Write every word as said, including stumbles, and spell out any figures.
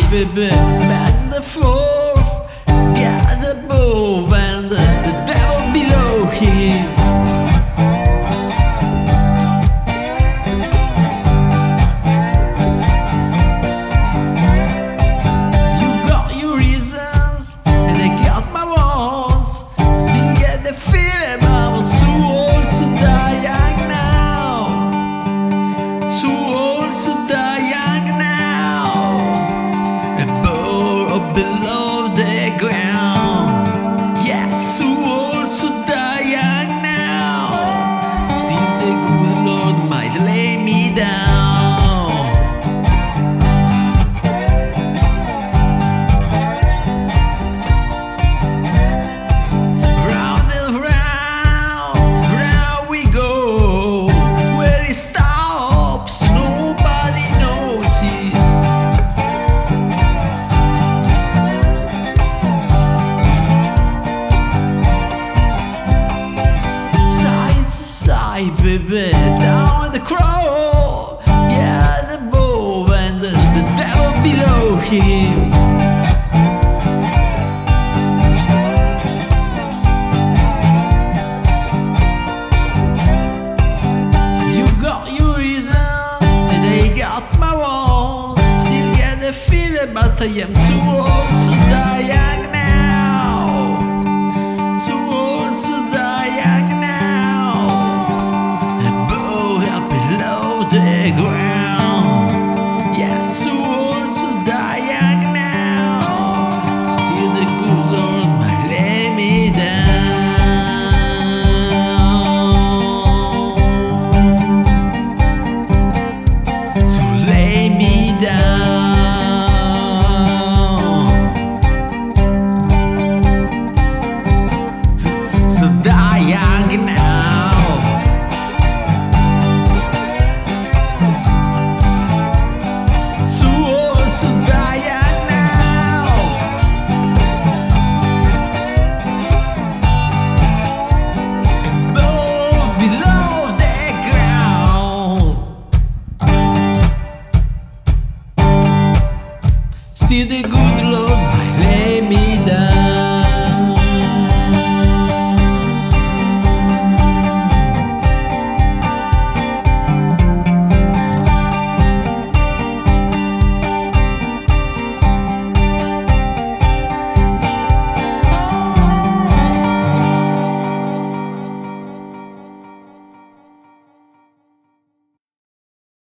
baby, back and forth, God above and the devil below him. You got your reasons and I got my wants. Still get the feeling I'm so old, so dying now. Too old, so dying now. Above, below the ground. Yes, too old, so dying now. Still the good Lord might lay me down. Round and round, round we go. Where it stops, nobody knows it. Side to side, baby, down with the crow. Yeah, the above and the, the devil below him. You got your reasons and I got my own. Still get the feeling, but I am too old to die young now. Too old to die young now. Above and below the ground. Yes, too old to die young now. Still the good Lord might lay me down. To lay me down. To, to, to die young now. Too old to die young now. Above, below the ground. See the good Lord